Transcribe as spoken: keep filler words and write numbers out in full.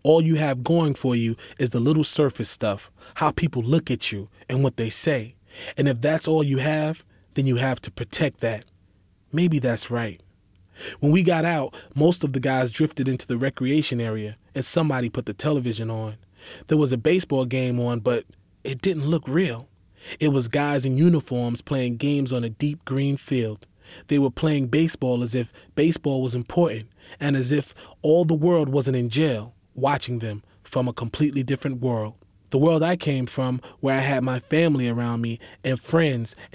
All you have going for you is the little surface stuff, how people look at you and what they say. And if that's all you have, then you have to protect that. Maybe that's right. When we got out, most of the guys drifted into the recreation area and somebody put the television on. There was a baseball game on, but it didn't look real. It was guys in uniforms playing games on a deep green field. They were playing baseball as if baseball was important and as if all the world wasn't in jail, watching them from a completely different world. The world I came from, where I had my family around me and friends